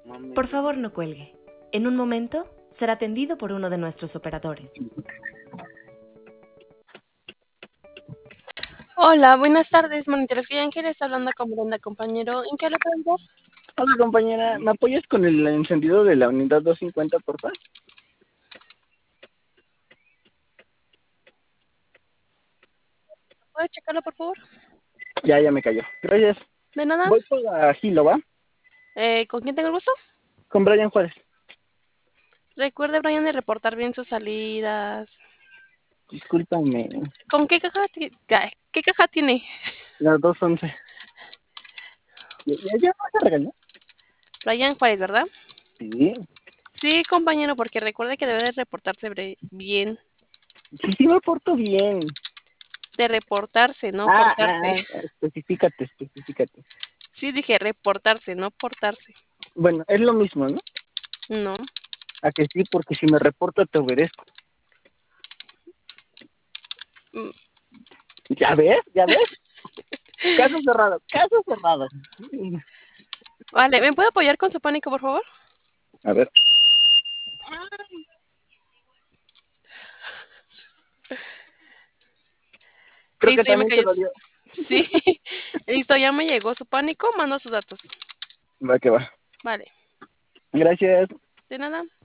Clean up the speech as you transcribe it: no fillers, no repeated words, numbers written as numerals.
Por favor, no cuelgue. En un momento, será atendido por uno de nuestros operadores. Hola, buenas tardes, Monitores Ángeles, hablando con Brenda, compañero. ¿En qué le puedo ayudar? Hola compañera, ¿me apoyas con el encendido de la unidad 250, por favor? ¿Puede checarlo, por favor? Ya me cayó. Gracias. De nada. Voy por la Gilo, ¿va? ¿Con quién tengo el gusto? Con Brian Juárez. Recuerde, Brian, de reportar bien sus salidas. Discúlpame. ¿Con qué caja, qué caja tiene? La 211. ¿Ya vas a regañar? Brian Juárez, ¿verdad? Sí. Sí, compañero, porque recuerde que debe de reportarse bien. Sí, me porto bien. De reportarse, no portarse. Especificate. Sí, dije reportarse, no portarse. Bueno, es lo mismo, ¿no? No. A que sí, porque si me reporto te obedezco. Mm. ¿Ya ves? Caso cerrado. Vale, ¿me puede apoyar con su pánico, por favor? A ver. Creo que Listo, ya me también te cayó. dolió. Sí, listo, ya me llegó su pánico, mando sus datos. Va que va. Vale, Gracias. de nada.